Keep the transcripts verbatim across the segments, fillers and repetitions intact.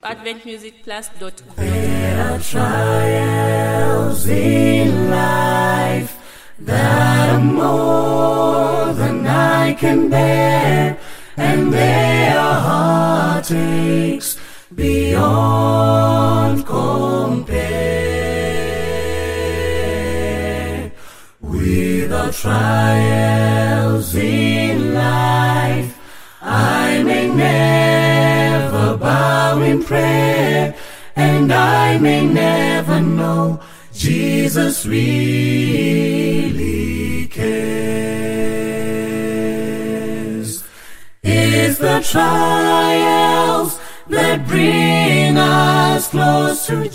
advent music plus dot com. There are trials in life that are more than I can bear, and there are heartaches beyond compare. Without trials in life, I may never bow in prayer, and I may never know Jesus really cares. It's the trials that bring us close to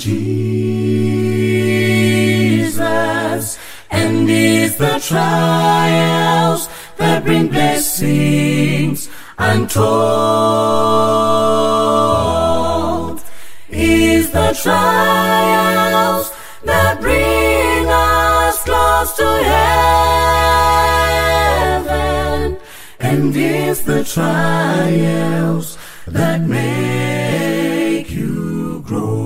Jesus, and it's the trials that bring blessings untold. It's the trials that bring us close to heaven, and it's the trials that make you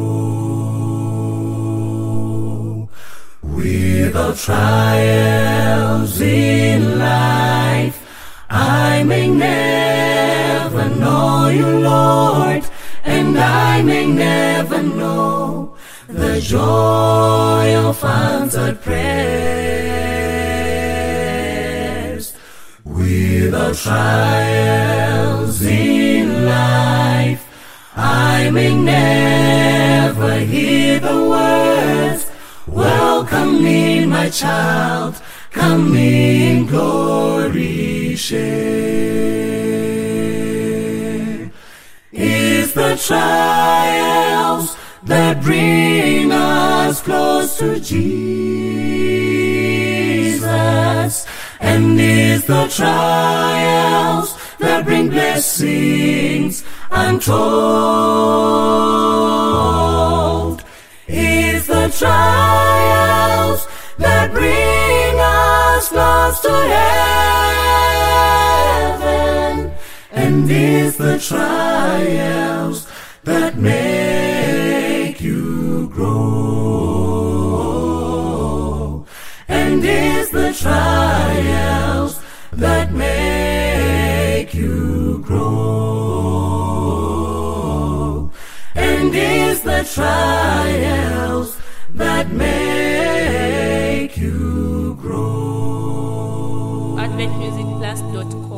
grow. Without trials in life, I may never know you, Lord, and I may never know the joy of answered prayers. Without trials in life, I may never hear the words, "Welcome in, my child, come in, glory share." It's the trials that bring us close to Jesus, and it's the trials that bring blessings untold. It's the trials that bring us close to heaven, and it's the trials that make you grow, and it's the trials that make you grow, and it's the trials that make you grow. advent music plus dot com.